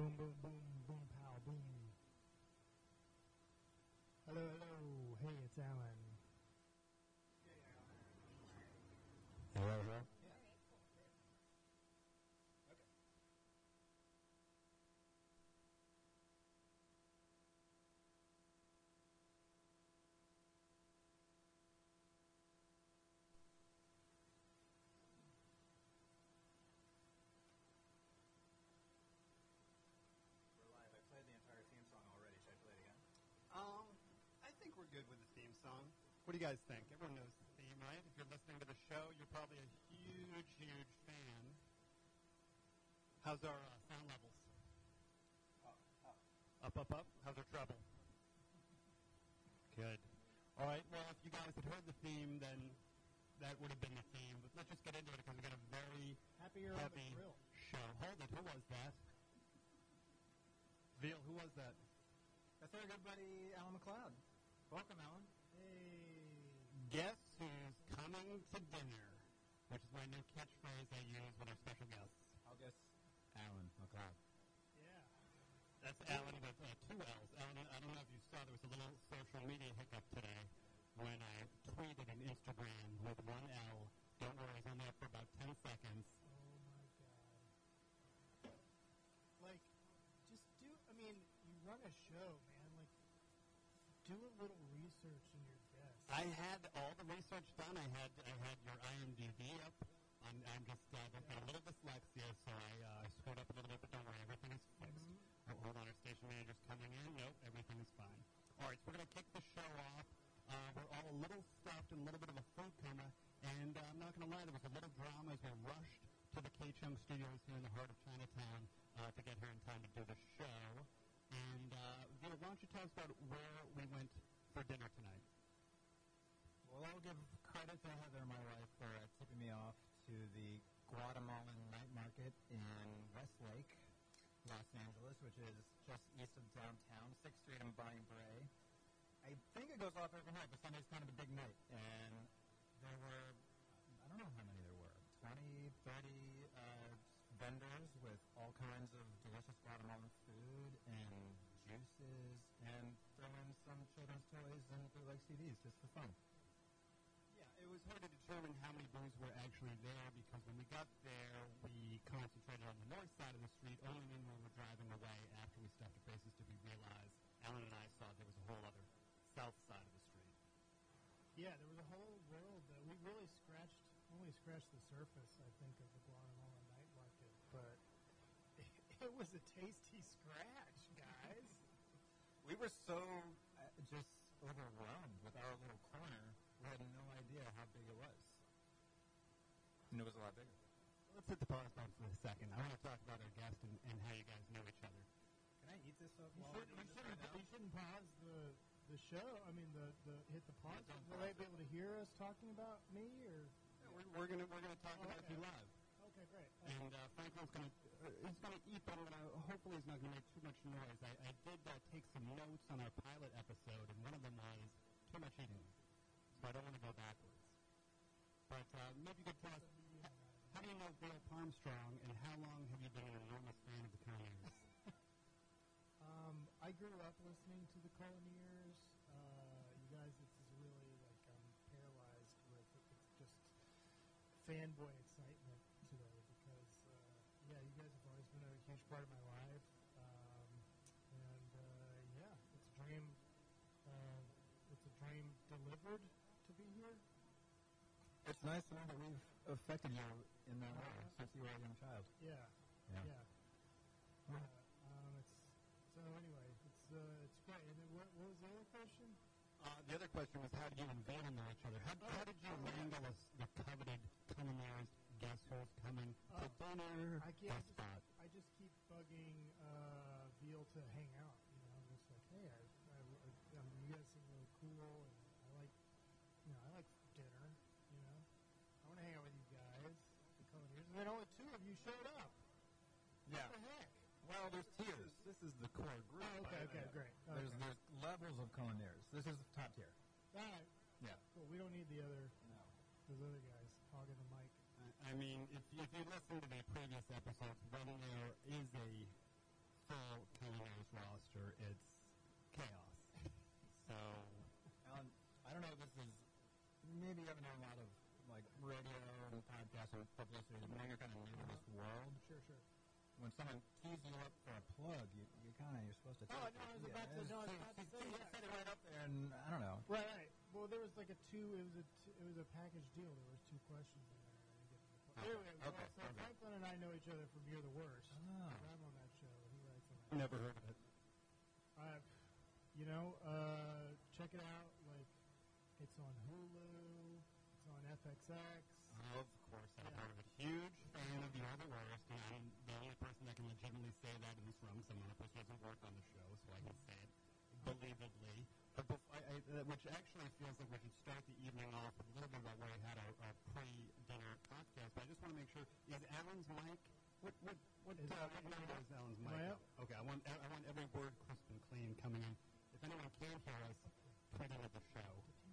Boom, boom, boom, boom, pow, boom. Hello, hello. Hey, it's Alan. Hello, hello. We're live. I played the entire theme song already. Should I play it again? I think we're good with the theme song. What do you guys think? Everyone knows the theme, right? If you're listening to the show, you're probably a huge, huge fan. How's our sound levels? Up, up. Up, up, up. How's our treble? Good. All right. Well, if you guys had heard the theme, then that would have been the theme. But let's just get into it because we've got a very Happier on the heavy grill. show. Hold it. Who was that? Veal, who was that? That's our good buddy, Alan McLeod. Welcome, Alan. Hey. Guess who's coming to dinner? Which is my new catchphrase I use with our special guests. I'll guess Alan McLeod. Yeah. That's Alan with two L's. Alan, I don't know if you saw, there was a little social media hiccup today when I tweeted an Instagram with one L. Don't worry, it's only up for about 10 seconds. Oh, my God. Like, just do, I mean, you run a show, man. Like, do a little research in your guests. I had all the research done. I had your IMDb up. I'm just got a little dyslexia, so I screwed up a little bit, but don't worry, everything is fixed. Oh, hold on, our station manager's coming in. Nope, everything is fine. All right, so we're going to kick the show off. We're all a little stuffed and a little bit of a food coma, and I'm not going to lie, there was a little drama as we rushed to the K-Chung Studios here in the heart of Chinatown to get here in time to do the show. And, Veal, why don't you tell us about where we went for dinner tonight? Well, I'll give credit to Heather, my wife, for tipping me off to the Guatemalan night market in Westlake, Los Angeles, which is just east of downtown, 6th Street and Bonnie Bray. I think it goes off every night, but Sunday's kind of a big night. And there were, I don't know how many there were, 20, 30 vendors with all kinds of delicious Guatemalan food and juices, and throw in some children's toys and bootleg CDs just for fun. Yeah, it was hard to determine how many booths were actually there because when we got there, we concentrated on the north side of the street only when we were driving away after we stuffed our faces did we realize Alan and I saw there was a whole other south side of the street. Yeah, there was a whole world that we really only scratched the surface, I think, of the Guatemalan night market. But it was a tasty scratch, guys. We were so just overwhelmed with our little corner. We had no idea how big it was. And it was a lot bigger. Let's hit the pause button for a second. I want to talk about our guest and how you guys know each other. Can I eat this up You while shouldn't, we're doing this right now? you shouldn't pause the show. I mean, the hit the pause. don't Will pause they be able to hear us talking about me or? Yeah, we're gonna talk about okay. you live. Okay, great. And Franklin's he's gonna eat, but hopefully he's not gonna make too much noise. I did take some notes on our pilot episode, and one of them was too much eating, so I don't want to go backwards. But maybe you could tell us, how do you know Veal Armstrong, and how long have you been an enormous fan of the Colliers? I grew up listening to the Colliers. You guys, this is really like I'm paralyzed with it's just fanboy excitement today because yeah, you guys have always been a huge part of my life, and yeah, it's a dream. It's a dream delivered to be here. It's nice to know that we've affected you in that way since you were a young child. Yeah, Yeah. yeah. So anyway, it's great. And then what was the other question? The other question was, how did you and Veal know each other? How did you wrangle the coveted Colliers guest host coming to dinner? I Guest spot. just keep bugging Veal to hang out. You know, I'm just like, hey, you guys seem really cool, and I like dinner. You know, I want to hang out with you guys, the Colliers, and then only two of you showed up. Yeah. What the heck? Well, there's tiers. This is the core group. Oh, okay, great. Okay. There's levels of culinarians. This is the top tier. All right. Yeah. Cool. We don't need those other guys hogging the mic. I mean, if you listen to the previous episodes, when there is a full maybe you haven't done a lot of like radio and podcasts and publicity. Now you're kind of new to this world. Sure. When someone tees you up for a plug, you're supposed to. Oh, no, I was about to say, You set it right up there, and I don't know. Right. Well, there was like it was a package deal. There was two questions in there. I didn't get to the question. Anyway, so Franklin and I know each other from You're the Worst. Oh. I'm on that show, and he writes on that. Never heard of it. Check it out. Like, it's on Hulu. It's on FXX. Of course, I'm part of a huge fan of You're the Worst, and I'm the only person that can legitimately say that in this room, because I'm the only person who hasn't worked on the show, so I can say it believably. But which actually feels like we should start the evening off with a little bit about where we had our pre-dinner podcast. But I just want to make sure, is Alan's mic? What number is Alan's mic? Okay, I want every word crisp and clean coming in. If anyone can't hear us, pre-dinner the show.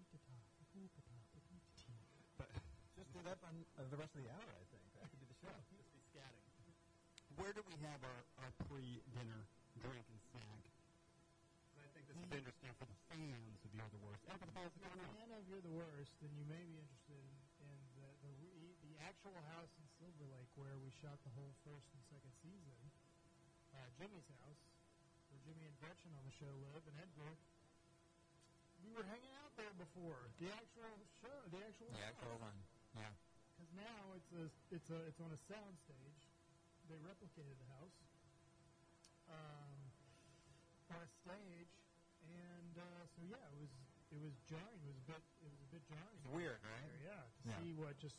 But Just do that on the rest of the hour, I think. That could be the show. just be scatting. Where do we have our pre-dinner drink and snack? I think this is interesting for the fans of You're the Worst, and for the fans of If you're a fan of You're the Worst, then you may be interested in the actual house in Silver Lake where we shot the whole first and second season. Jimmy's house, where Jimmy and Gretchen on the show live, and Edgar. We were hanging out there before the actual show, the actual one. Yeah. Because now it's on a sound stage. They replicated the house on a stage, and so yeah, it was jarring. It was a bit jarring. It's weird, right? Yeah, to see what just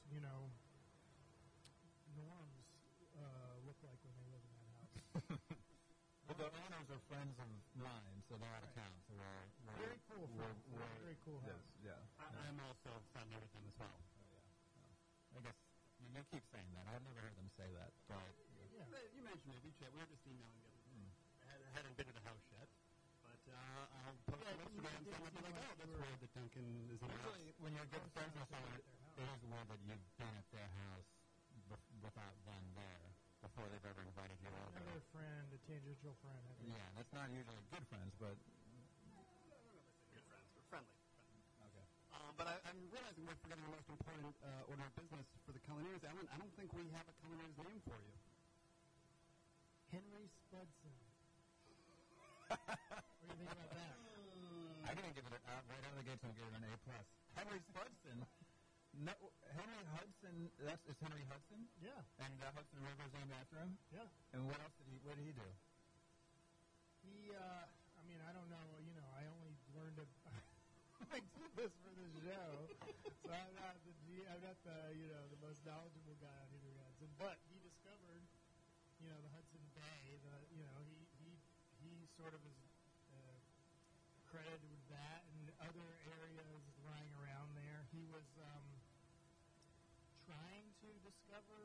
norms look like when they live in that house. Well, the owners are friends of mine, so they're out of town. So we're Very cool. Very cool house. Yeah. I'm also friendly with them as well. I guess you keep saying that. I've never heard them say that, but Yeah. You mentioned it. We were just emailing the other day. I hadn't been to the house yet, but I'll post on Instagram and someone will be like, oh, that's weird that Duncan is in the house. usually when you're good friends with someone, it is weird that you've been at their house without them there before they've ever invited you over. Another friend, a tangential friend. Yeah, that's not usually good friends, but Good friends. We're friendly. okay. But I'm realizing we're forgetting the most important order of business for the Culineers. Alan, I don't think we have a Culineers name for you. Henry Spudson. What do you think about that? I'm going to give it right out of the gates. I'm going to give it an A+. Henry Spudson. No, Henry Hudson. It's Henry Hudson. Yeah. And Hudson River's named after him. Yeah. And what else what did he do? He, I don't know. I only learned to I did this for the show, so I'm not the most knowledgeable guy on Henry Hudson. But he discovered, the Hudson Bay. He sort of is credited with that and other areas lying around there. He was trying to discover,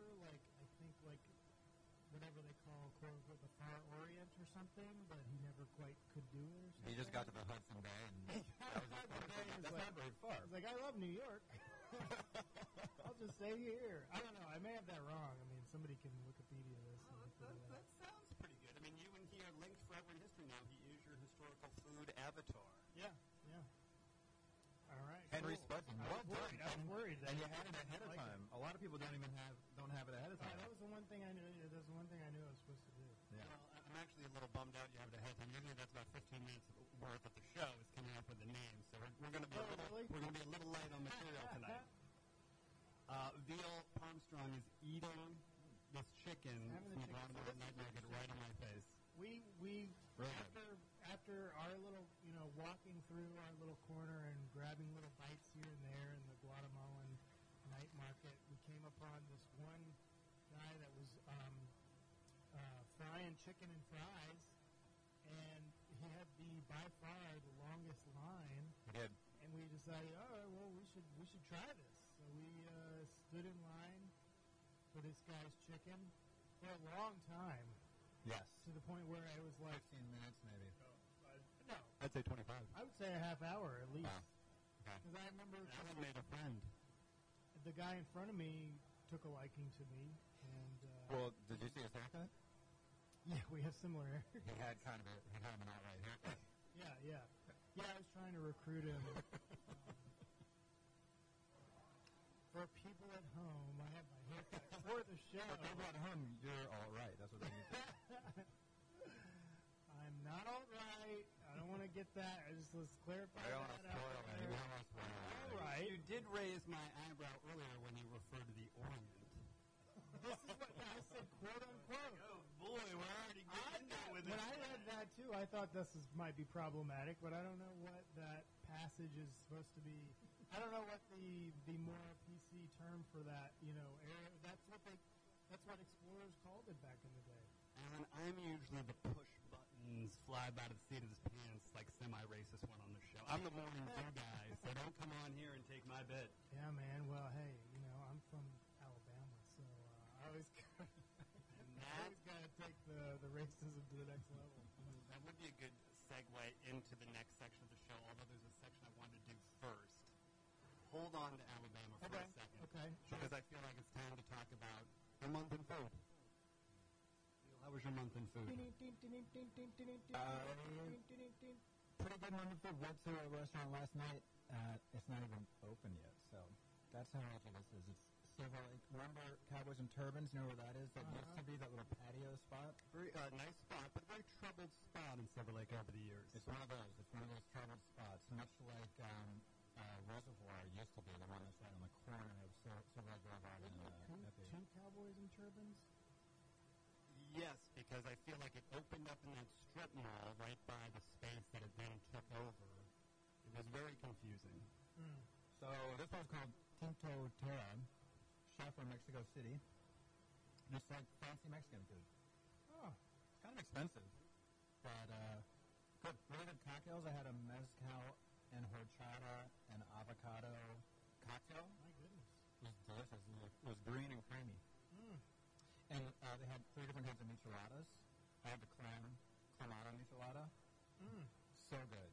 whatever they call, quote unquote, the Far Orient or something, but he never quite could do it or something. He just got to the Hudson Bay, and that's not very far. He's like, I love New York. I'll just stay here. I don't know. I may have that wrong. I mean, somebody can Wikipedia this. That sounds pretty good. I mean, you and he are linked forever in history now. He is your historical food avatar. Yeah. All right. Henry cool. Spudson. I was worried. And you had it ahead of like time. A lot of people don't have it ahead of time. That was the one thing I knew. That was the one thing I knew I was supposed to do. Yeah. Well, I'm actually a little bummed out you have it ahead of time. Usually that's about 15 minutes worth of the show is coming up with the name. So we're going to be we're going to be a little light on material tonight. Veal Armstrong is eating this chicken from the bottom of the night market right in my face. We after our little, walking through our little corner and grabbing little bites here and there in the Guatemalan night market, we came upon this one guy that was frying chicken and fries, and he had by far the longest line. He did. And we decided, all right, well, we should try this. So we stood in line for this guy's chicken for a long time. Yes. To the point where I was like 15 minutes, maybe. no, I'd say 25. I would say a half hour at least. Wow. Okay. Because I remember Alan made a friend. the guy in front of me took a liking to me, and Well, did you see his haircut? yeah, we have similar hair. He had kind of an outright haircut. Yeah. I was trying to recruit him. For people at home, I have my haircut for the show. For people at home, you're all right. That's what they need to I'm not all right. I don't want to get that. Let's clarify I don't want that to spoil out anything. there. All right. You did raise my eyebrow earlier when you referred to the Orient. This is what I said, quote unquote. Oh boy, we're already getting there with When I read that too, I thought might be problematic, but I don't know what that passage is supposed to be. I don't know what the more PC term for that, area. That's what explorers called it back in the day. Alan, I'm usually the push buttons, fly by the seat of his pants, like semi-racist one on the show. I'm the morning zoo guy, so don't come on here and take my bit. Yeah, man. Well, hey, I'm from Alabama, so I always got to take the racism to the next level. That would be a good segue into the next section of the show, although there's a section I wanted to do first. Hold on to Alabama for a second. Okay. Because I feel like it's time to talk about your month in food. How was your month in food? Pretty good month of food. Went to a restaurant last night. It's not even open yet, so that's how easy this is. It's Silver Lake. Remember Cowboys and Turbans? You know where that is? That used to be that little patio spot. Very nice spot, but very troubled spot in Silver Lake over the years. It's one of those. It's one of those troubled spots, much like Reservoir used to be, the one that's right on the corner of Silver Lake Boulevard and Two Cowboys and Turbans? Yes, because I feel like it opened up in that strip mall right by the space that it then took over. It was very confusing. So this one's called Tinto Terra, chef from Mexico City. Just like fancy Mexican food. Oh. It's kind of expensive, but good. Really good cocktails. I had a mezcal and horchata and avocado cocktail. My goodness. It was delicious. It was green and creamy. And they had 3 different kinds of micheladas. I had the clamata michelada. So good.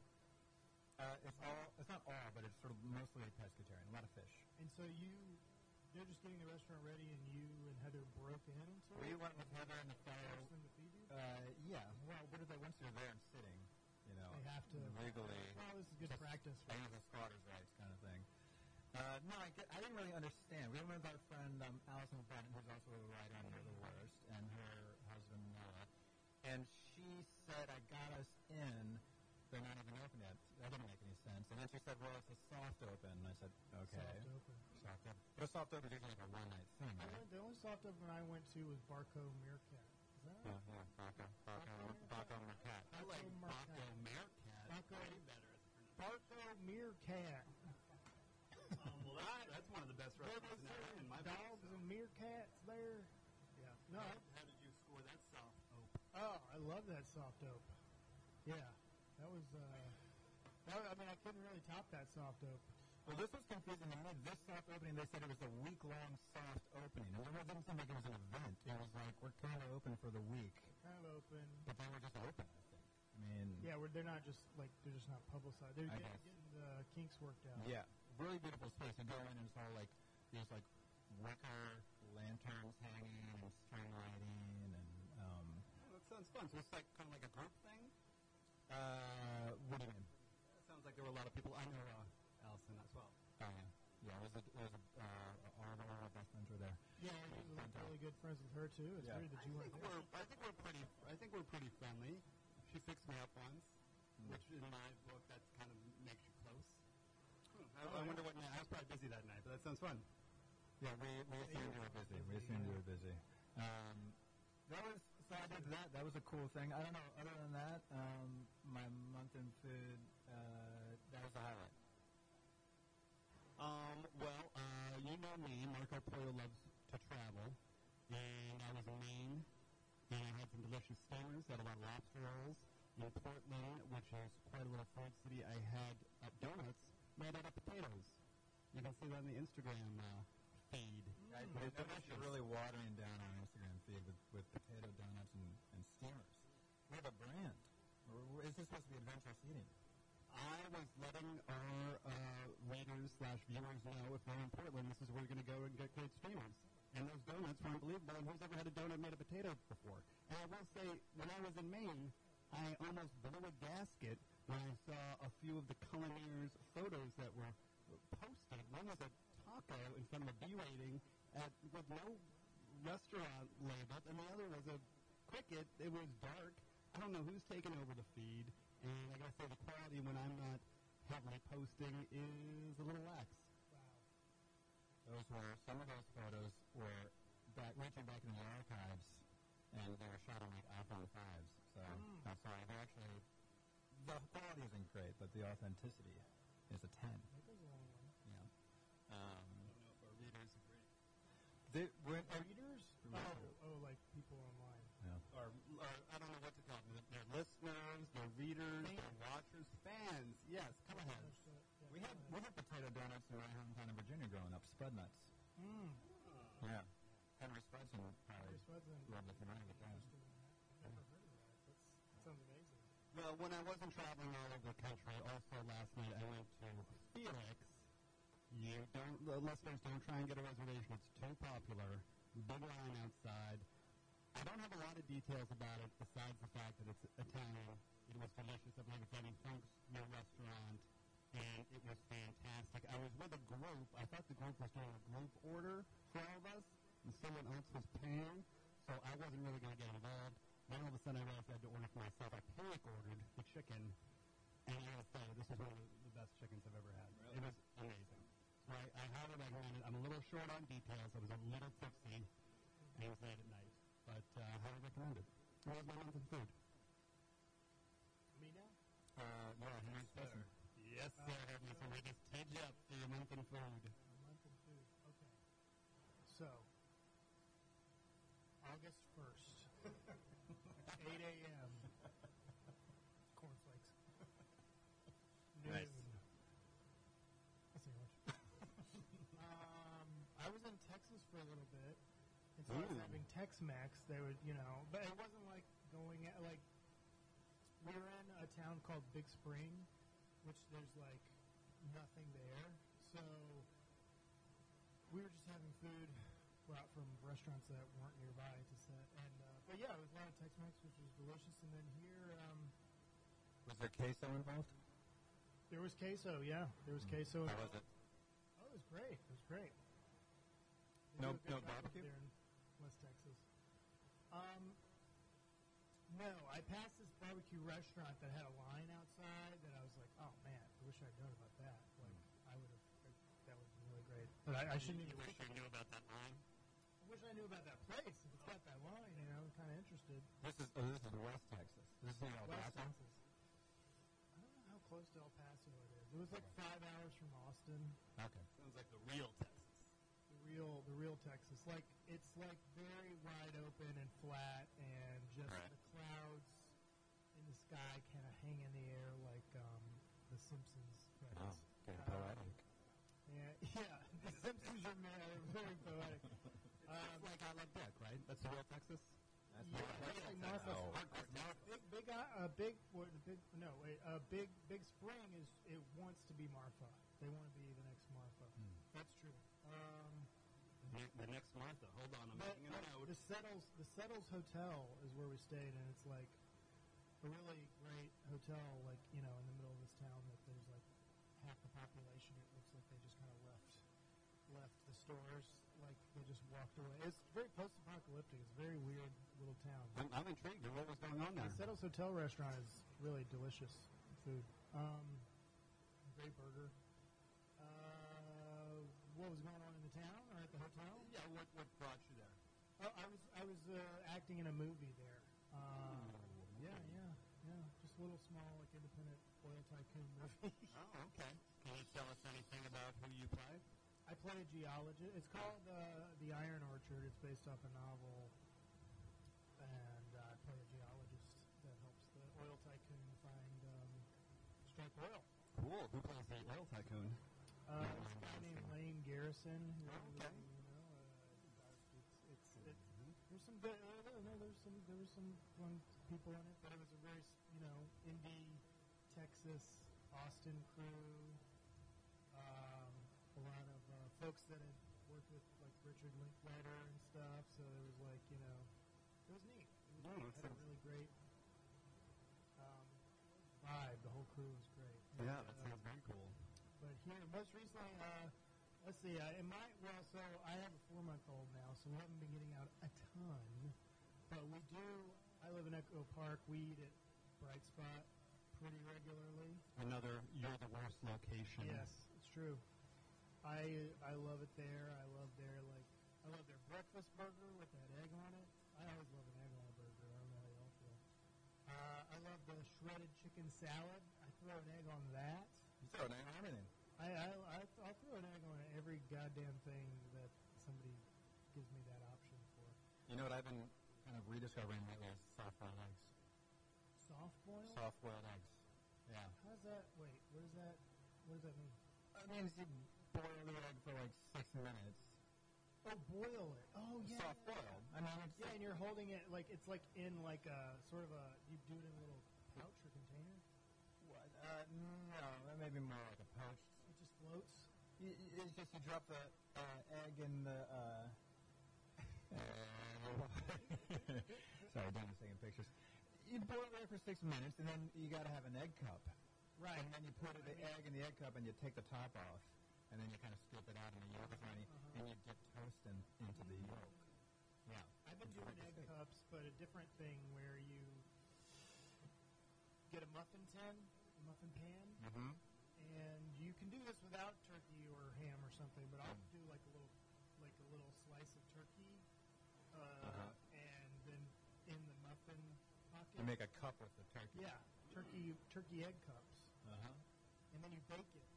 It's not all, but it's sort of mostly pescatarian. A lot of fish. And so they're just getting the restaurant ready, and you and Heather broke into it? We went with Heather and the fellow. Asked them to feed you? Yeah. Well, what if they once you're there and sitting, They have to. legally. Well, this is good practice. I have the squatters' rights kind of thing. No, I didn't really understand. We went with our friend Allison Bennett, who's also a writer on You're the Worst, and her husband Noah. And she said, I got us in. They're not even open yet. That didn't make any sense. And then she said, well, it's a soft open. And I said, okay. Soft open. Soft open. But a soft open is usually like a one-night thing, right? The only soft open I went to was Barco Meerkat. Is that right? Baco Mercat. I like Baco Baco Meerkat. Baco- Way better as a pronunciation. Barco Meerkat. Well, that's one of the best restaurants in my Dogs and meerkats there. Yeah. No. How did you score that soft open? Oh, I love that soft open. Yeah. That was. I couldn't really top that soft open. Well, this was confusing to me. This soft opening, they said it was a week-long soft opening. And it didn't seem like it was an event. It was like, we're kind of open for the week. Kind of open. But they were just open, I think. I mean... Yeah, they're not just, they're just not publicized. They're I getting guess. the kinks worked out. Yeah. Really beautiful space. You go in and it's all like, there's like wicker lanterns hanging and string lighting and, Oh, that sounds fun. So it's kind of like a group thing? what do you mean? It sounds like there were a lot of people. I know Allison as well. Yeah, it was all of our best friends were there. Yeah, you were really good friends with her too. It's Yeah. weird that you weren't there. I think we're pretty friendly. She fixed me up once, which in my book that kind of makes you close. I wonder what night. I was probably busy that night, but that sounds fun. Yeah, we assumed you were busy. We assumed you were busy. So I did that. That was a cool thing. I don't know. Other than that, my month in food, that was the highlight. You know me. Marco Pollo loves to travel, and I was in Maine, and I had some delicious steamers. Had a lot of lobster rolls. In Portland, which is quite a little food city, I had donuts made out of potatoes. You can see that on the Instagram feed. They're actually really watering down our Instagram feed with potato donuts and steamers. We have a brand. Is this supposed to be adventurous eating? I was letting our readers/viewers know if they're in Portland, this is where you're going to go and get great steamers. And those donuts were unbelievable. And who's ever had a donut made of potato before? And I will say, when I was in Maine, I almost blew a gasket when I saw a few of the Culineers photos that were posted. One was a taco in front of a B rating with no restaurant labeled, and the other was a cricket. It was dark. I don't know who's taking over the feed, and I gotta say the quality when I'm not heavily posting is a little lax. Some of those photos were reaching back in the archives, and they were shot on like iPhone 5s. So I'm sorry, they're actually, the quality isn't great, but the authenticity is a 10. That goes a long way. Yeah. I don't know if our readers agree. Readers? Like people online. Yeah. Or I don't know what to call them. They're listeners, they're readers, they're watchers, fans. Yes, come ahead. We had potato donuts in my hometown of Virginia growing up, Spud Nuts. Yeah. Henry Spudson probably loved it familiar with that. I've never heard of that. That sounds amazing. Well, when I wasn't traveling all over the country, also last night I went to Felix. The listeners don't try and get a reservation. It's too popular. Big line outside. I don't have a lot of details about it besides the fact that it's Italian. It was delicious. I believe it's Eddie Funk's new restaurant, and it was fantastic. I was with a group. I thought the group was doing a group order for all of us, and someone else was paying, so I wasn't really going to get involved. Then all of a sudden I realized I had to order for myself. I panic ordered the chicken, and I gotta say, this is one of the best chickens I've ever had. Really? It was amazing. So I highly recommend it. I'm a little short on details. I was a little tipsy, and it was late at night. But I highly recommend it. What was my month in food? Me now? Yeah, Henry Spudson. Yes, sir. So we just teed you up for your month in food. A month in food. Okay. So, August 1st, 8 a.m. Cornflakes. Noon. Nice. That's not much. I was in Texas for a little bit. And so I was having Tex-Mex. They would, but it wasn't like going at, like, we were in a town called Big Spring, which there's, like, nothing there. So we were just having food brought from restaurants that weren't nearby to set. And, but yeah, it was a lot of Tex-Mex, which was delicious. And then here, Was there queso involved? there was queso, yeah. There was queso. How was it? Oh, it was great. It was great. They No- do a good no job barbecue? there in West Texas. No, I passed this barbecue restaurant that had a line outside that I was like, oh man, I wish I'd known about that. Like, I would have, that would be really great. But I shouldn't You even. wish you knew about that line? I wish I knew about that place. If it's got that line, I'm kind of interested. This is West Texas. This is in El West Paso? Texas. I don't know how close to El Paso it is. It was like 5 hours from Austin. Okay. Sounds like the real Texas. The real Texas. Like, it's like very wide open and flat, and just Right. the clouds in the sky kind of hang in the air like the Simpsons. Oh, getting poetic. Yeah. The Simpsons are very poetic. It's like I Love Dick, right? That's the real Texas? That's Yeah, not that's like Texas. Big Spring is, it wants to be Marfa. They want to be the next Marfa. That's true. The next Martha. Hold on, I'm making a note. The Settles Hotel is where we stayed, and it's like a really great hotel, like, in the middle of this town that there's like half the population. It looks like they just kind of left the stores, like they just walked away. It's very post-apocalyptic. It's a very weird little town. I'm intrigued. What was going on there? The Settles Hotel restaurant is really delicious food. Great burger. What was going on in the town or at the hotel? Yeah, what brought you there? Oh, I was acting in a movie there. Yeah. Just a little small, like, independent oil tycoon movie. Oh, okay. Can you tell us anything about who you play? I play a geologist. It's called The Iron Orchard. It's based off a novel, and I play a geologist that helps the oil tycoon find strike oil. Cool. Who plays the oil tycoon? This guy named Lane Garrison. Who, Okay. There's some good. There was some fun people in it, but it was a very indie Texas Austin crew. A lot of folks that had worked with like Richard Linklater and stuff. So it was like it was neat. It had a really great vibe. The whole crew was great. Yeah, that sounds very cool. But here, most recently, let's see. So I have a 4-month-old now, so we haven't been getting out a ton, but we do. I live in Echo Park. We eat at Bright Spot pretty regularly. You're the worst location. Yes, it's true. I love it there. I love their breakfast burger with that egg on it. I always love an egg on a burger. I don't know how y'all feel. I love the shredded chicken salad. I throw an egg on that. You throw an egg on everything. I'll throw an egg on every goddamn thing that somebody gives me that option for. You know what I've been kind of rediscovering lately is soft-boiled eggs. Soft boil? Soft-boiled eggs. Yeah. How's that? Wait, what does that mean? It means you boil the egg for like 6 minutes. Oh, boil it. Oh, yeah. Soft-boiled. I mean, it's and you're holding it like it's like in like a sort of a. You do it in a little pouch or container. What? No, that may be more like a pouch. It just floats. It's just you drop the egg in the. Sorry, Donna's taking pictures. You boil it for 6 minutes, and then you got to have an egg cup. Right. And then you put the egg in the egg cup, and you take the top off, and then you kind of scoop it out, and the yolk is runny, and you dip toast into the yolk. Yeah. I've been doing egg cups, but a different thing where you get a muffin tin, a muffin pan, and you can do this without turkey or ham or something, but I'll do like a little slice of turkey, and then in the muffin pocket. You make a cup with the turkey. Yeah, turkey egg cups. And then you bake it.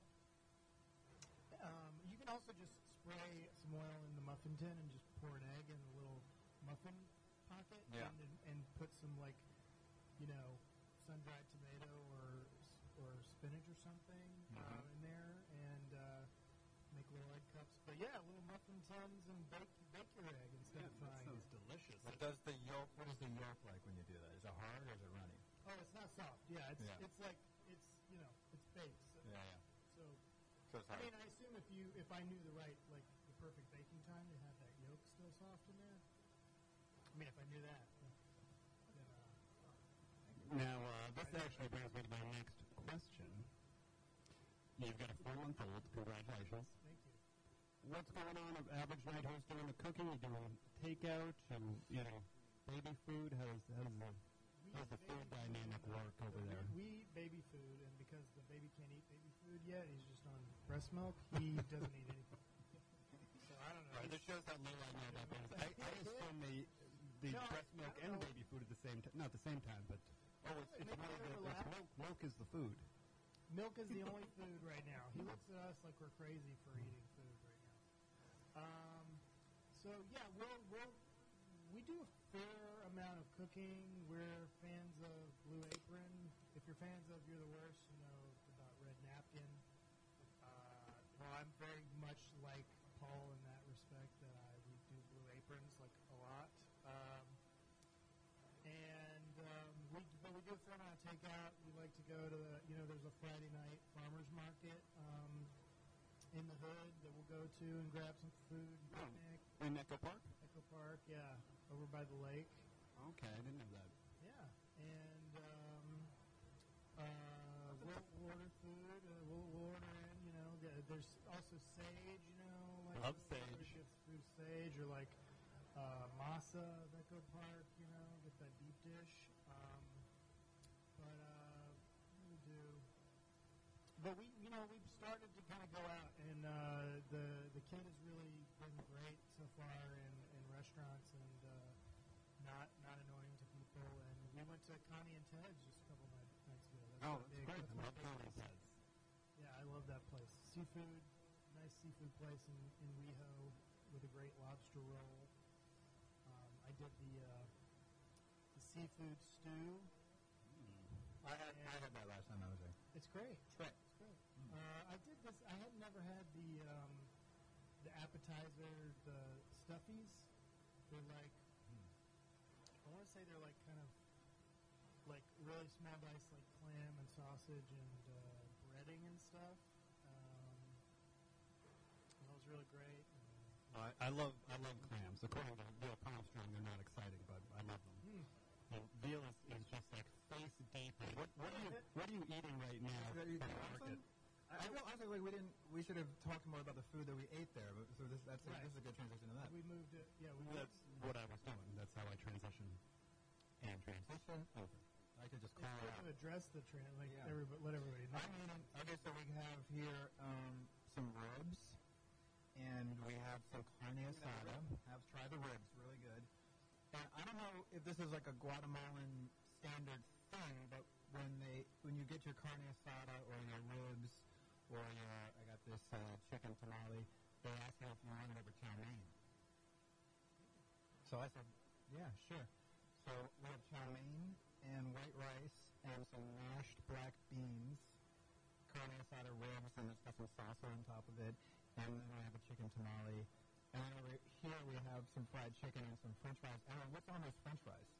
You can also just spray some oil in the muffin tin and just pour an egg in a little muffin pocket. Yeah. And put some sun-dried tomato or spinach or something in there and make little egg cups. But yeah, little muffin tins and bake your egg instead of frying it. Delicious. What is the yolk like when you do that? Is it hard or is it runny? Oh, it's not soft. Yeah, it's like it's baked. So, Yeah. So So it's hard. I mean, I assume if I knew the perfect baking time to have that yolk still soft in there. I mean, if I knew that, then Now, this actually brings me to my next question. You've got a 4-month-old. Congratulations. thank you. What's going on of average night? Who's doing the cooking? Are you doing takeout and, baby food? How's the food dynamic work over there? We eat baby food, and because the baby can't eat baby food yet, he's just on breast milk. He doesn't eat anything. So I don't know. Right, this shows how little I know about babies. I assume the breast milk and baby food at the same time. Not the same time, but it's milk is the food. Milk is the only food right now. He looks at us like we're crazy for eating food right now. So yeah, we do a fair amount of cooking. We're fans of Blue Apron. If you're fans of You're the Worst, you know about Red Napkin. Well, I'm very much like Paul in that respect that we do Blue Aprons like a lot. But we do a fair amount of takeout. We like to go to there's a Friday night farmer's market in the hood that we'll go to and grab some food and picnic. In Echo Park? Echo Park, yeah, over by the lake. Okay, I didn't know that. Yeah, and we'll order food. We'll order in, there's also sage, Love we sage. get food sage or like masa of Echo Park, get that deep dish. But we've started to kind of go out, and the kid has really been great so far in restaurants and not annoying to people. And we went to Connie and Ted's just a couple nights ago. That's great. I my love favorite Connie and place. Yeah, I love that place. Seafood, nice seafood place in WeHo with a great lobster roll. I did the seafood stew. I had that last time I was there. It's great. It's great. I did this. I had never had the appetizer, the stuffies. They're like, I want to say they're like kind of like really small dice, like clam and sausage and breading and stuff. That was really great. I love clams. According to Bill Armstrong, they're not exciting, but I love them. And veal is just like face deep. What are you eating right now? Are you from the market? I well, I was like, we should have talked more about the food that we ate there. But so this is a good transition to that. We moved it. Yeah, That's what I was doing. That's how I transition. And transition over. I could just It's call it good out. to address the trend, like Yeah. let everybody know. I mean, okay, so we have here some ribs, and we have some carne asada. Have tried the ribs, really good. And I don't know if this is like a Guatemalan standard thing, but when you get your carne asada or your ribs or I got this chicken tamale, they ask you if you want it over chow mein. So I said, yeah, sure. So we have chow mein and white rice and some mashed black beans, carne asada ribs, and it's got some salsa on top of it. And then we have a chicken tamale. And then over here we have some fried chicken and some french fries. Alan, what's on those french fries?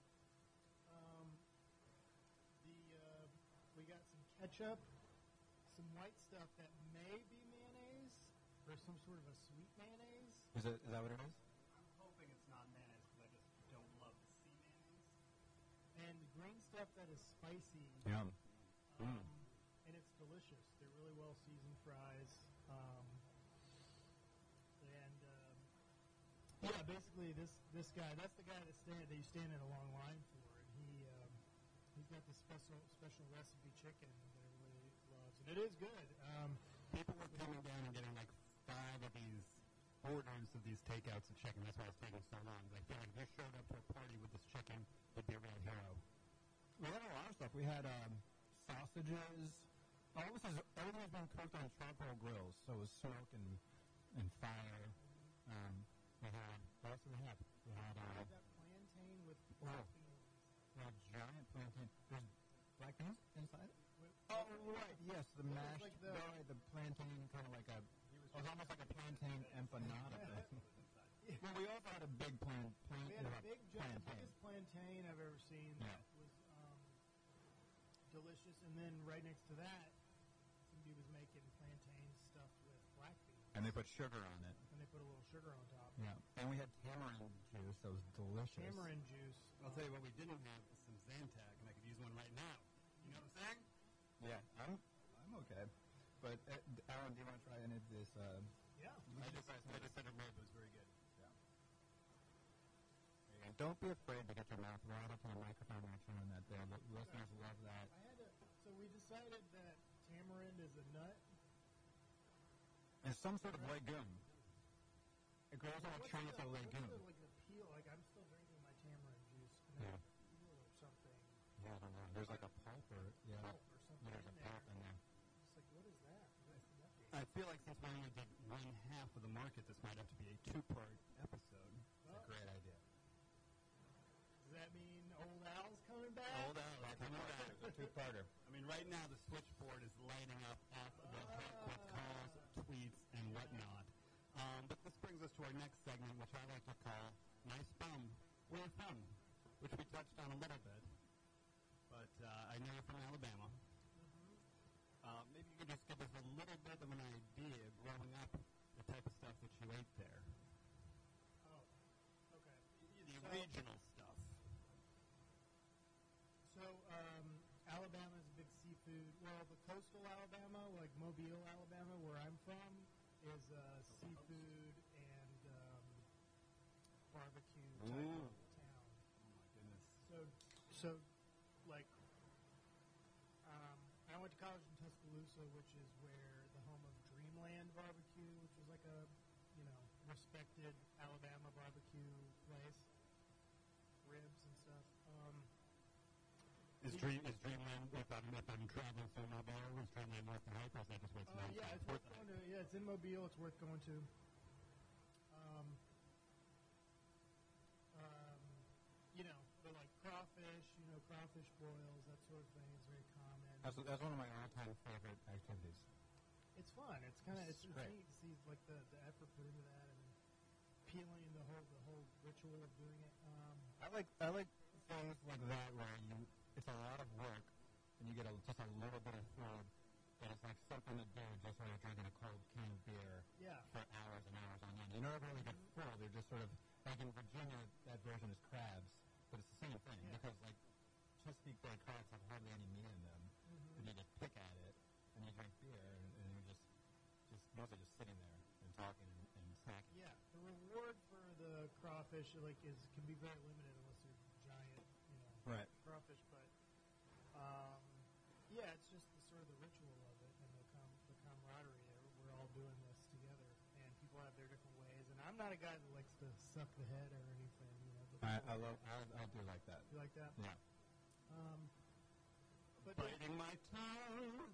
We got some ketchup, some white stuff that may be mayonnaise or some sort of a sweet mayonnaise. Is that what it is? I'm hoping it's not mayonnaise because I just don't love to see mayonnaise. And green stuff that is spicy. Yum. And it's delicious. They're really well seasoned fries. Yeah, basically this guy, that's the guy that you stand in a long line for, and he's got this special recipe chicken that everybody loves, and it is good. People were coming down and getting like 5 of these orders of these takeouts of chicken. That's why it's taking so long. I feel like if you showed up to a party with this chicken, it'd be a real hero. We had a lot of stuff. We had sausages. Everything has been cooked on charcoal grills, so it was smoke and fire. What else did we have? We had I've got plantain with black beans. giant plantain. There's black beans inside it? With- Oh, right. Yes, the Yeah, mashed, it's like the plantain, kind of like it was almost like a plantain empanada thing. Well, we also had a big We had a big the plantain. biggest plantain I've ever seen. Yeah. That was delicious, and then right next to that, somebody was making plantain stuffed with black beans, And they put sugar on it. and they put a little sugar on top. Yeah. And we had tamarind juice that was delicious. Tamarind juice. I'll tell you what we didn't have is some Zantac, and I could use one right now. You know what I'm saying? Yeah, I'm okay. But Alan, do you want to try any of this? Yeah. I just said it rib was very good. And don't be afraid to get your mouth right up to the microphone when you're trying that there. The listeners love that. So we decided that tamarind is a nut. And some sort of legume. It grows on a tree as a legume. What's the peel? Like I'm still drinking my tamarind juice, and Yeah. there's a peel or something, Yeah, I don't know. There's like a pulp or pulp or something there's a in pulp there. in there. It's like, what is that? What could that be? I feel like since we only did one half of the market, this might have to be a 2-part episode. It's a great idea. Does that mean Old Al's coming back? Hold on, coming back. Two-parter. I mean, right now the switchboard is lighting up off of with calls, tweets, and whatnot. But this brings us to our next segment, which I like to call Nice Bum, We're From, which we touched on a little bit. But I know you're from Alabama. Maybe you could just give us a little bit of an idea, growing up, the type of stuff that you ate there. Oh, okay. The regional stuff. So, Alabama is a big seafood. Well, the coastal Alabama, like Mobile, Alabama, where I'm from, is seafood and barbecue type Ooh. of town. Oh my goodness. So, like, I went to college in Tuscaloosa, which is where the home of Dreamland Barbecue, which is like a, respected Alabama barbecue place, ribs and stuff. Is Dreamland, if I'm traveling through Mobile, is Dreamland North and Hyper, is that just where it's known Yeah, for? it's worth going to. Yeah, it's in Mobile. It's worth going to. But like crawfish, crawfish boils, that sort of thing is very common. That's one of my all-time favorite activities. It's fun. It's kind of it's great. neat to see like the effort put into that and peeling the whole ritual of doing it. I like things like that where it's a lot of work and you get just a little bit of food, but it's like something to do just while you're drinking a cold can of beer Yeah. for hours and hours on end. You never really get full. They're just sort of like in Virginia, that version is crabs, but it's the same thing because like Chesapeake Bay crabs have hardly any meat in them, but you just pick at it and you drink beer and you're just mostly just sitting there and talking and snacking. Yeah, the reward for the crawfish can be very limited unless they're giant, Right. crawfish. But yeah, it's just the sort of the ritual of it and the camaraderie. We're all doing this together, and people have their different ways. And I'm not a guy that likes to suck the head or anything. I do like that. You like that? Yeah. But Biting my tongue.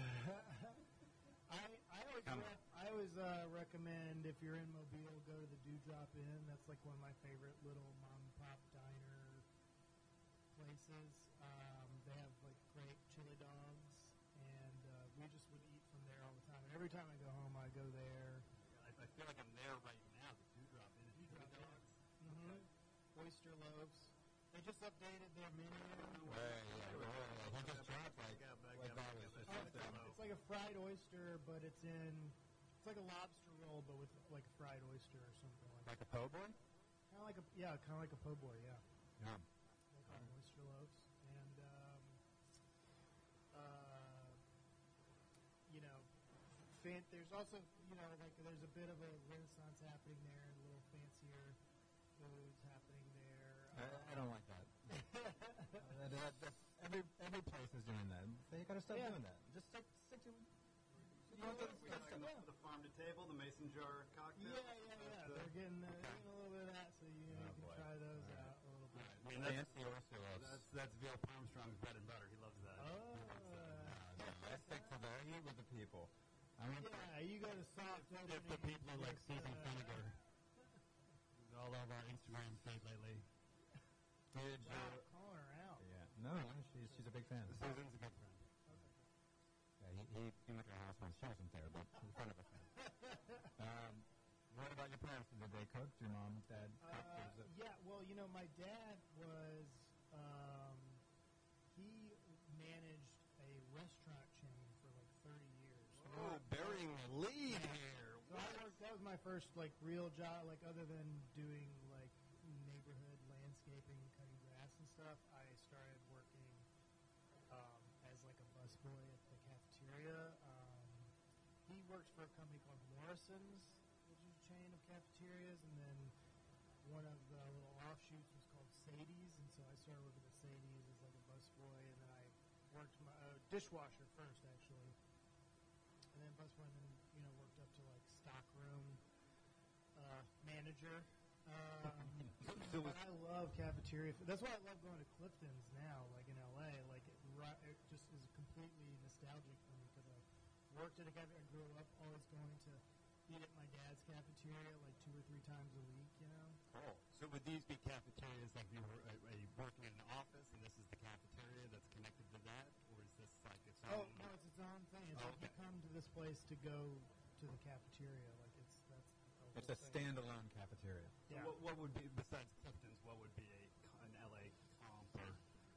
I always recommend if you're in Mobile, go to the Dewdrop Inn. That's like one of my favorite little mom and pop diner places. They have like great chili dogs, and we just would eat from there all the time. And every time I go home, I go there. I feel like I'm there right now. The Dewdrop Inn. Dewdrop Inn. Dogs. Mm-hmm. Oyster loaves. They just updated their menu. He just dropped like always. It's like a fried oyster, but it's like a lobster roll, but with like a fried oyster or something like Like a po' boy? kind of like a po' boy, yeah. Yeah. They call them oyster loaves, and there's also like there's a bit of a renaissance happening there, and a little fancier foods happening there. I don't like that. Every place is doing that. They got to stop doing that. Just stick to. The farm to table, the mason jar cocktail. Yeah. They're getting a little bit of that, so you can try those out a little bit. I mean, that's Veal Armstrong's bread and butter. He loves that. I stick to the eat with the people. You go to soft If the people are like Susan Senator, who's all over our Instagram feed lately. Calling her out. Yeah. No, she's a big fan. Susan's a good friend. Yeah, he went to her house when she wasn't there, but in front of us. What about your parents? Did they cook? Your mom, dad cook? Yeah, well, my dad was, he managed a restaurant chain for like 30 years. Oh, burying the lead here. So that was my first like real job, like other than doing like neighborhood landscaping, cutting grass and stuff. I started working as like a busboy at the cafeteria. He worked for a company called Morrison's, which is a chain of cafeterias, and then one of the little offshoots was called Sadie's, and so I started working at Sadie's as like a busboy, and then I worked my dishwasher first, actually, and then busboy, and then worked up to like stockroom manager. But I love cafeteria. That's why I love going to Clifton's now, like in LA. Like it just is completely nostalgic for me because I worked at a cafeteria. I grew up always going to eat at my dad's cafeteria like 2 or 3 times a week. Cool. So would these be cafeterias like you were working in an office, and this is the cafeteria that's connected to that, or is this like its own? Oh no, it's its own thing. It's like you come to this place to go to the cafeteria. Like it's a standalone cafeteria. Yeah. So what would be, besides Clifton's, what would be an LA comp? Or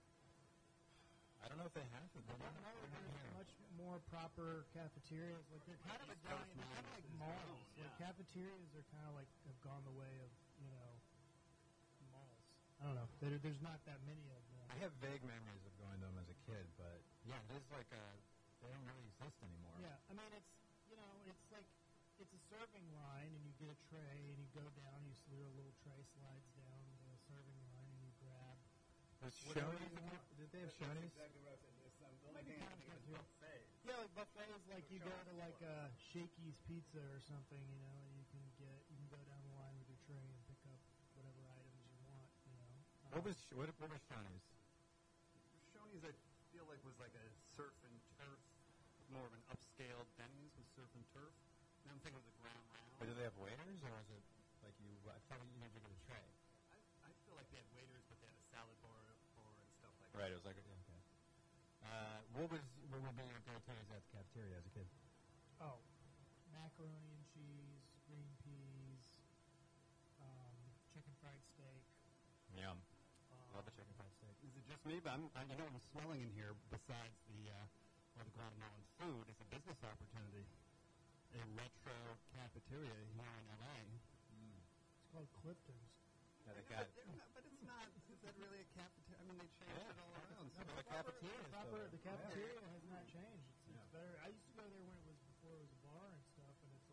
I don't know if they have it. I don't know. There's much more proper cafeterias. Like they're kind of they're kind of like malls. Yeah. Like cafeterias are kind of like have gone the way of malls. I don't know. There's not that many of them. I have vague memories of going to them as a kid, but yeah, it is like they don't really exist anymore. Yeah, I mean it's like it's a serving line, and you get a tray, and you go down. Your little tray slides down the serving line, and you grab. Did they have Shoney's? Exactly what I said. The only thing I can think of is buffet. Yeah, like buffets, like you go to like Shakey's Pizza or something, and you can go down the line with your tray and pick up whatever items you want. What was Shoney's? Shoney's, I feel like was like a surf and turf, more of an upscale Denny's with surf and turf. And I'm thinking of the Ground Round. But do they have waiters, or is it like you? I thought you needed to get a tray. I feel like they had waiters, but they had a salad bar and stuff like that. Right, it was like okay. What would be your go-tos at the cafeteria as a kid? Oh, macaroni and cheese, green peas, chicken fried steak. Yum. Love the chicken fried steak. Is it just me? But I'm smelling in here. Besides the Guatemalan food, is a business opportunity. A retro cafeteria here in LA. It's called Clifton's. Yeah, they got. But it's not. Is that really a cafeteria? I mean, they changed it all around. No, the cafeteria. The cafeteria has not changed. It's better. I used to go there when it was before it was a bar and stuff, and it's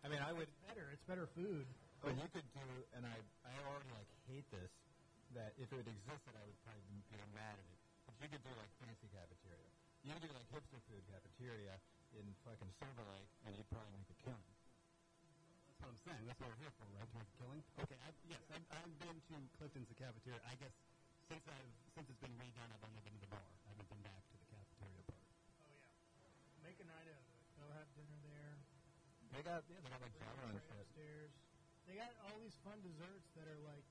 I mean, I would. It's better food. But you could do, and I already like hate this. That if it existed, I would probably be mad at it. But you could do like fancy cafeteria. You could do like hipster food cafeteria in fucking Silver Lake, and you'd probably make a killing. That's what I'm saying. That's what we're here for, right? To make a killing. Okay. I've been to Clifton's, the cafeteria. I guess since it's been redone, I've only been to the bar. I haven't been back to the cafeteria part. Oh yeah, make a night of it. They'll have dinner there. They got like Java and Right shit. upstairs. They got all these fun desserts that are like,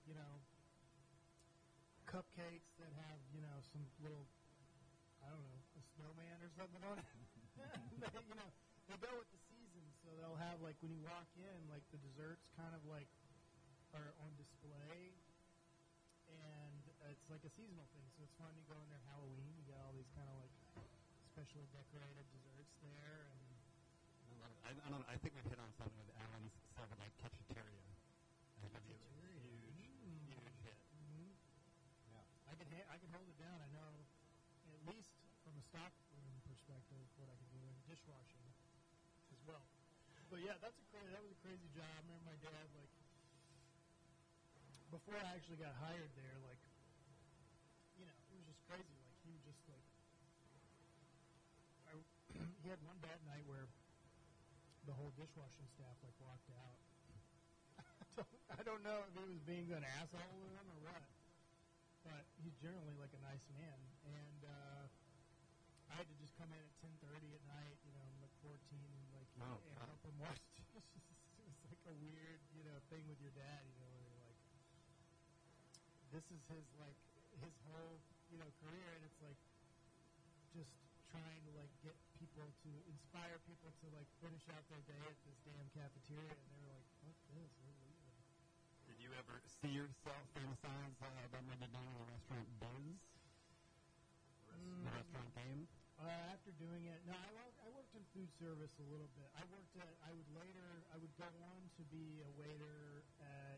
cupcakes that have, some little, I don't know, a snowman or something on it. They go with the season, so they'll have, like, when you walk in, like, the desserts kind of, like, are on display, and it's like a seasonal thing, so it's fun. You go in there Halloween, you got all these kind of, like, specially decorated desserts there, and I don't know. I think we've hit on something with Alan's Silver Lake Kitcheteria. I think it was a huge hit. Mm-hmm. Yeah. I can hold it down. I know, at least from a stock room perspective, what I can do in dishwashing as well. But yeah, that was a crazy job. I remember my dad, like, before I actually got hired there, like, it was just crazy. Like, he would just, like, he had one bad night where the whole dishwashing staff, like, walked out. I don't know if he was being an asshole with them or what, but he's generally, like, a nice man. And I had to just come in at 10:30 at night, I'm like 14, and, like, help him wash dishes. It was like a weird, thing with your dad, where you're like, this is his whole, career, and it's like just trying to, like, get people to inspire people to, like, finish out their day at this damn cafeteria, and they were like, fuck this, we're leaving. Did you ever see yourself fantasize about maybe doing the restaurant biz? The restaurant game? After doing it, no, I worked in food service a little bit. I would go on to be a waiter at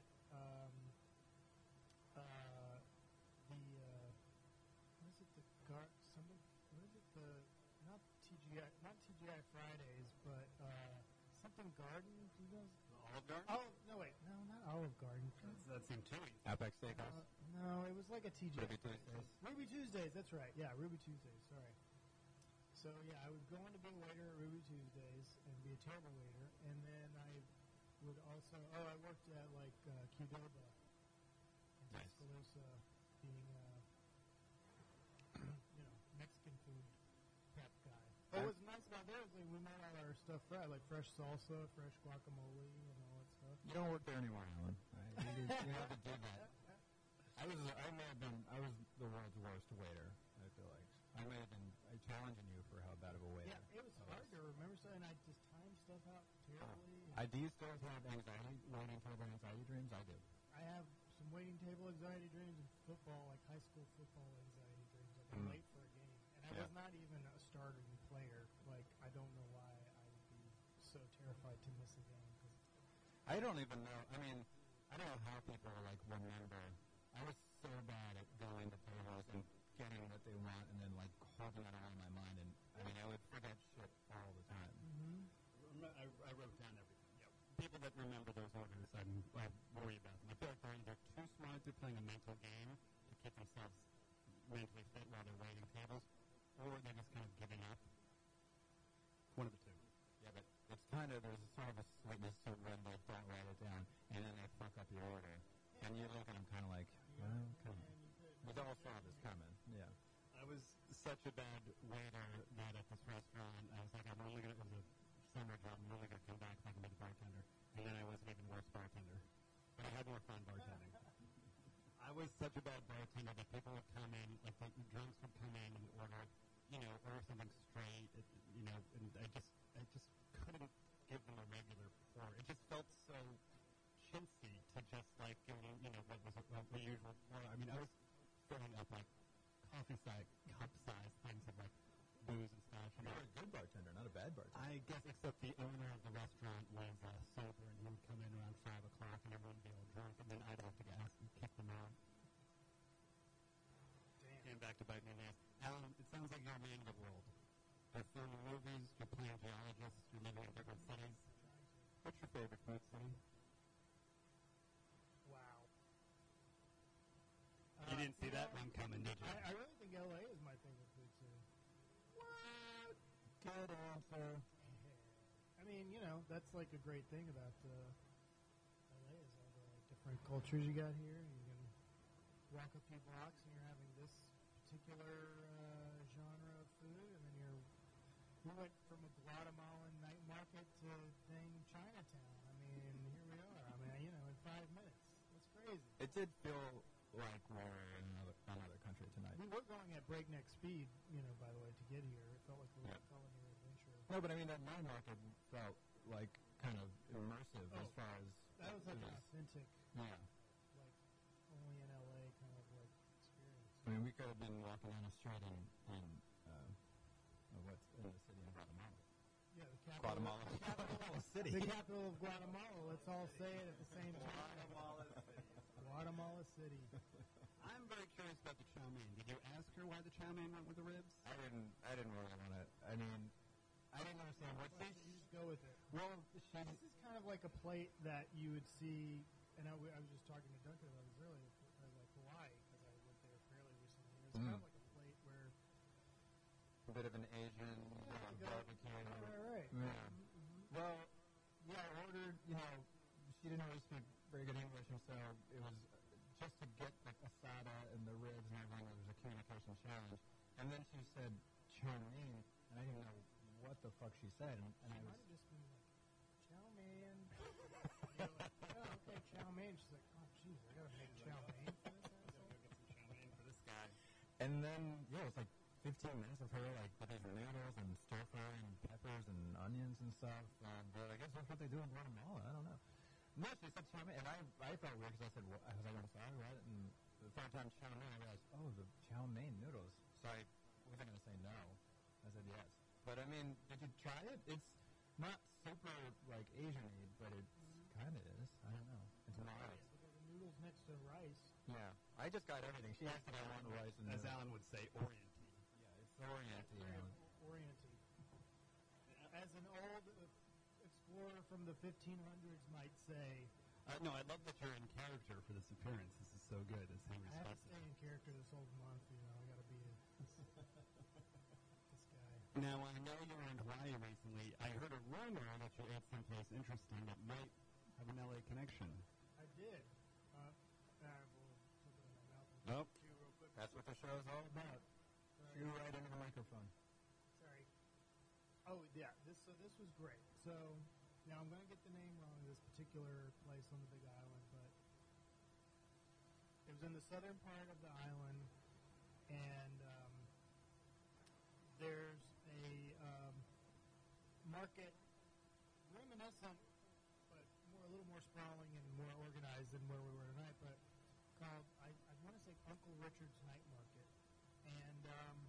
not TGI Fridays, but something Garden. Do you guys? Olive Garden? Oh no, wait, no, not Olive Garden. That seemed too easy. Outback Steakhouse. No, it was like a TGI. Ruby Tuesdays. Ruby Tuesdays, that's right. Yeah, Ruby Tuesdays. Sorry. So yeah, I would go on to be a waiter at Ruby Tuesdays and be a table waiter, and then I would also. I worked at like Qdoba in Nice. Tuscaloosa, being Mexican food prep guy. What was nice about there is like we made all our stuff fresh, like fresh salsa, fresh guacamole, and all that stuff. You don't work there anymore, Alan. You have to do that. I was the world's worst waiter. I feel like I may have been challenging you for how bad of a waiter. Yeah, it was hard to remember, and I just timed stuff out terribly. Do you still have anxiety, waiting table anxiety dreams? I do. I have some waiting table anxiety dreams and football, like high school football anxiety dreams. Like I'm late for a game, and I was not even a starting player. Like I don't know why I would be so terrified to miss a game. I don't even know. I mean, I don't know how people like remember. I was so bad at going to tables and getting what they want, and then like holding it all in my mind. And I mean, I would forget shit all the time. Mm-hmm. I wrote down everything. Yep. People that remember those orders, I worry about them. I feel like they're either too smart, they're playing a mental game to keep themselves mentally fit while they're waiting tables, or they're just kind of giving up. One of the two. Yeah, but it's kind of, there's sort of a sweetness to when they don't write it down, and then they fuck up your order. And you look at them kind of like, well, come on. We all saw this coming. Yeah. I was such a bad waiter that at this restaurant, I was like, it was a summer job, I'm really going to come back so I can be the bartender. And then I was an even worse bartender. But I had more fun bartending. I was such a bad bartender that people would come in, like the drunks would come in and order something straight, and I just couldn't give them a regular pour. It just felt so chintzy to just like give them, what was the usual pour. I mean, I was filling up like cup-size things of like booze and stuff. You're a good bartender, not a bad bartender. I guess, except the owner of the restaurant was sober, and he would come in around 5 o'clock, and everyone would be all drunk, and then I'd have to gas and kick them out. Damn. Came back to bite me in the ass. Alan, it sounds like you're a man of the world. You're filming movies, you're playing geologists, you're living in different cities. What's your favorite food city? Wow. You didn't see that one coming, did you? I really think LA is my favorite food city. What? Good answer. I mean, you know, that's like a great thing about LA is all the like, different cultures you got here. You can walk a few blocks and you're having this particular genre of food, and then we went from a Guatemalan night market to Chinatown. I mean, here we are. I mean, you know, in 5 minutes. That's crazy. It did feel like we're in another country tonight. We were going at breakneck speed, you know, by the way, to get here. It felt like a little culinary adventure. No, but I mean, that night market felt like kind of immersive as far as... That was like an authentic, Yeah. like, only in LA kind of, like, experience. I mean, we could have been walking down a street in what's in the city of Guatemala. Yeah, the capital. Guatemala City. The capital of Guatemala. Let's all say it at the same time. Guatemala City. I'm very curious about the chow mein. Did you ask her why the chow mein went with the ribs? I didn't really want to. I mean, I didn't understand what You just go with it. Well, This is kind of like a plate that you would see, and I was just talking to Duncan about this earlier, like Hawaii, because I went there fairly recently. It's kind of like a plate where... a bit of an Asian barbecue. Right. Yeah. Well, yeah, I ordered, you know, she didn't really speak very good English, and so it was just to get the asada and the ribs and everything, it was a communication challenge. And then she said chow mein, and I didn't know what the fuck she said. And She I might was, have just been like, chow mein. You're like, oh, okay, chow mein. She's like, oh, jeez, I gotta make chow mein for this asshole. Get some chow mein for this guy. and then, yeah, it was like 15 minutes of her, like, with these noodles and stir-frying peppers and onions and stuff. But I guess that's what they do in Guatemala. I don't know. No, she said chow mein, and I felt weird because I said, what? I was like, I'm sorry, what? And the third time chow mein, I realized, oh, the chow mein noodles. So I wasn't going to say no. I said yes. But, I mean, did you try it? It's not super, like, Asian-y, but it kind of is. I don't know. It's nice. Because the noodles next to rice. Yeah. I just got everything. She asked if I wanted rice and As noodles. Alan would say, orienty. Yeah, it's oriented. Oriented. As an old explorer from the 1500s might say, No, I love that you're in character for this appearance. This is so good, as Henry I have to Spencer. stay in character this whole month, you know, I gotta be this guy. Now, I know you were in Hawaii recently. I heard a rumor that you ate someplace interesting that might have an LA connection. I did. We'll put it in my mouth. and Nope. chew real quick. That's what the show is all about. Sorry. Chew right into the microphone. Sorry. Oh yeah, this was great. So now I'm gonna get the name wrong of this particular place on the Big Island, but it was in the southern part of the island, and there's a market reminiscent, but a little more sprawling and more organized than where we were tonight, but called I want to say Uncle Richard's Night Market, and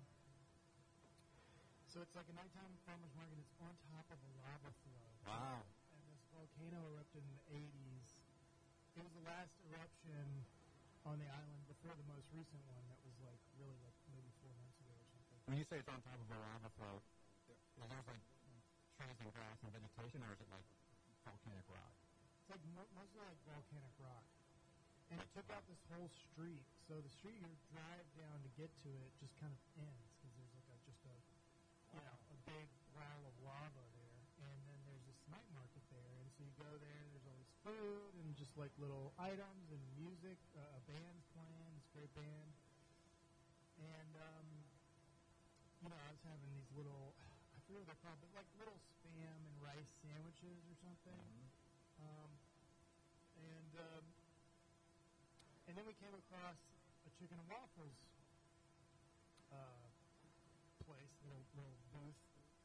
so it's like a nighttime farmer's market. It's on top of a lava flow. Wow. And this volcano erupted in the 80s. It was the last eruption on the island before the most recent one that was like really like maybe 4 months ago or something. When you say it's on top of a lava flow, is there like trees and grass and vegetation, or is it like volcanic rock? It's like mostly like volcanic rock. And it took out this whole street. So the street you drive down to get to it just kind of ends because there's like a big wall of lava there. And then there's this night market there. And so you go there, and there's all this food and just like little items and music. A band's playing, this great band. And, I was having these little, I forget what they're called, but like little Spam and rice sandwiches or something. And then we came across a chicken and waffles place, little booth.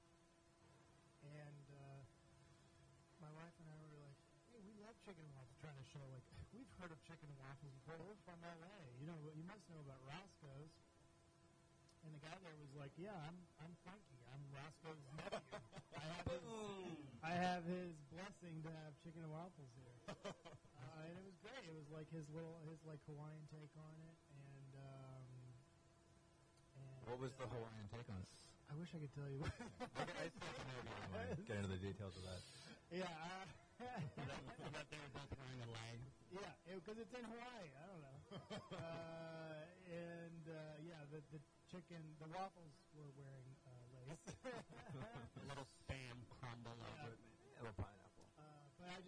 And my wife and I were like, hey, we love chicken and waffles, trying to show, like, we've heard of chicken and waffles before. We're from L.A. You must know about Roscoe's. And the guy there was like, yeah, I'm Frankie. I'm Roscoe's nephew. I have his blessing to have chicken and waffles here. And it was great. It was like his Hawaiian take on it. And What was the Hawaiian take on it? I wish I could tell you. I still have to get into the details of that. Yeah. that they were both wearing a lei. Yeah, because it's in Hawaii. I don't know. The chicken, the waffles were wearing lace. A little spam crumble over it. A little pineapple. But I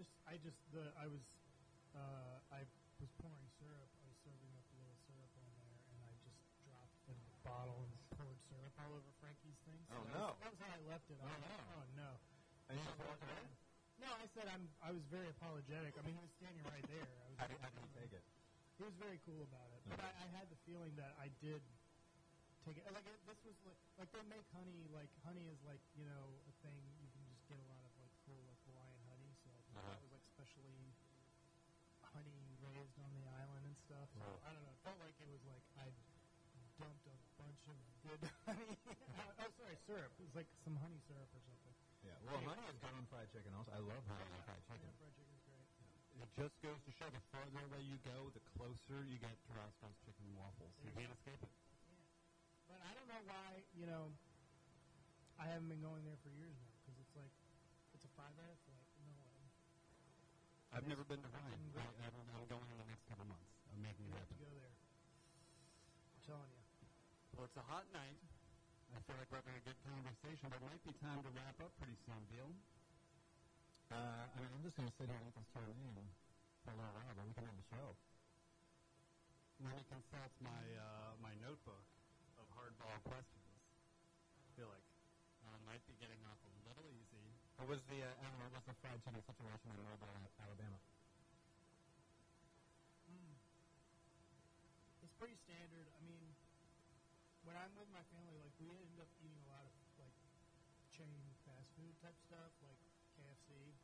was pouring syrup. I was serving up a little syrup on there, and I just dropped the bottle and poured syrup all over Frankie's thing. So that was how I left it. Oh no. And you just walked away? No, I said I was very apologetic. I mean, he was standing right there. How did he take it? He was very cool about it. But I had the feeling that I did take it. This was like they make honey. Like honey is like, you know, a thing you can just get a lot of like cool like Hawaiian honey. So that was like specially honey raised on the island and stuff. So I don't know. It felt like it was like I dumped a bunch of good honey. Syrup. It was like some honey syrup or something. Yeah. Well, honey is good on fried chicken also. I love honey on fried chicken. Fried chicken's great. It just goes to show the further away you go, the closer you get to Roscoe's Chicken and Waffles. You can't escape it. Yeah. But I don't know why, you know, I haven't been going there for years now, because it's like, it's a 5-hour flight. No way. I've never been to Hawaii. I'm going in the next couple months. I'm making it You have happen. to go there. I'm telling you. Well, it's a hot night. I feel like we're having a good conversation, but it might be time to wrap up pretty soon, Bill. I mean, I'm just going to sit here and listen to your name for a little while, but we can end the show. Let me consult my notebook of hardball questions. I feel like I might be getting off a little easy. What was the fried chicken situation in Mobile, Alabama? It's pretty standard. I mean, when I'm with my family, like, we end up eating a lot of, like, chain fast food type stuff, like KFC.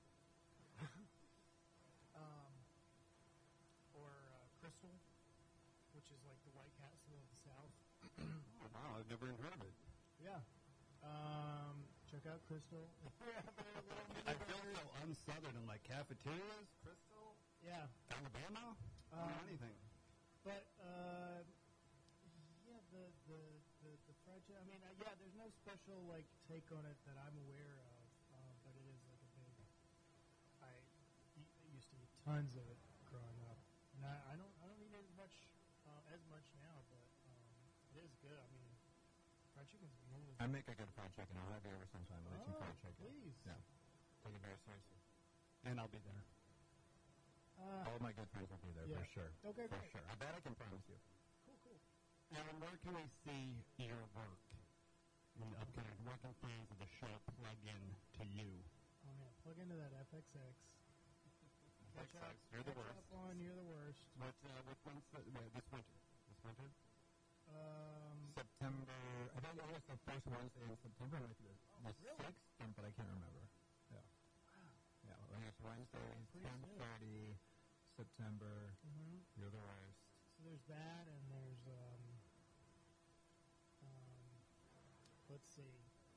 Or Crystal, which is like the White Castle of the South. Oh, wow, I've never even heard of it. Yeah. Check out Crystal. I feel so unsouthern. I'm like, cafeterias? Crystal? Yeah. Alabama? I don't know anything. But, yeah, the fried chicken, I mean, yeah, there's no special, like, take on it that I'm aware of, but it is like a big, I used to eat tons of it growing up. And I don't eat it as much now, but it is good. I mean, fried chicken's good. I make a good fried chicken. I'll have you over sometime. I'll eat some fried chicken. Please. Yeah. Take it very seriously. And I'll be there. All of my good friends will be there for sure. Okay, for great. sure. I can promise you. Cool. Alan, where can we see your work in the upcoming? Where can fans of the show plug in to you? Oh, man, plug into that FXX. You're the worst. Catch up on You're the Worst. What when's this winter? This winter? September. I think it was the first Wednesday in September. Like the really? 6th, but I can't remember. Yeah. Wow. Yeah. Well, it's Wednesday, Pretty 10:30, September. Mm-hmm. You're the worst. So there's that, and there's let's see.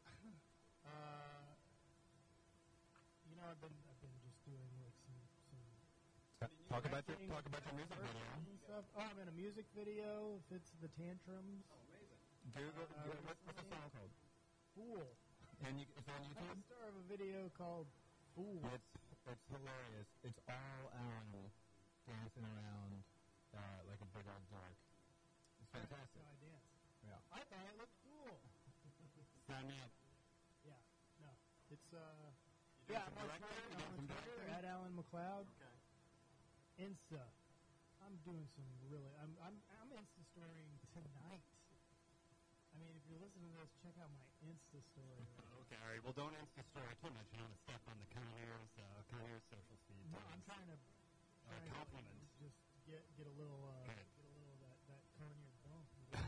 You know, I've been just doing like some Talk about your music directing video. and stuff. Oh, I'm in a music video. It's the Tantrums. Google. What's the song called? Fool. And it's on I'm YouTube. the star of a video called Fool. It's hilarious. It's all Alan dancing around like a big old dork. It's fantastic. So I dance. Yeah. I thought it looked cool. Sign me up. Yeah. No. It's doing yeah. some I'm on directing? You Twitter, doing some Twitter directing? at Alan McLeod. Okay. Insta. I'm doing some really. I'm Insta storying tonight. I mean, if you're listening to this, check out my Insta story. Okay, all right. Well, don't Insta story too much. You don't want to step on the Conniers's social feed. No, I'm trying to compliment. just get a little Good. that Conyer bump.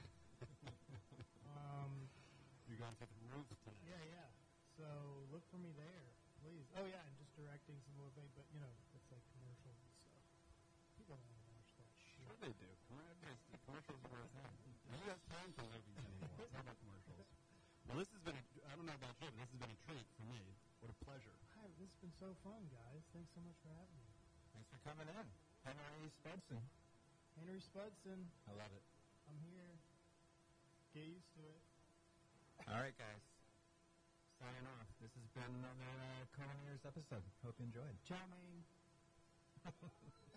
You're going to the roof tonight. Yeah. So look for me there, please. Oh yeah, and just directing some little thing, but you know, it's like commercials and stuff. People don't want to watch that shit. Sure they do. Commercials are worth it. You have time for movies anymore. It's not about commercials. Well, this has been, I don't know about you, but this has been a treat for me. What a pleasure. Hi, this has been so fun, guys. Thanks so much for having me. Thanks for coming in. Henry Spudson. Henry Spudson, I love it. I'm here. Get used to it. All right, guys. signing off. This has been another Culineers episode. Hope you enjoyed. Ciao, Maine.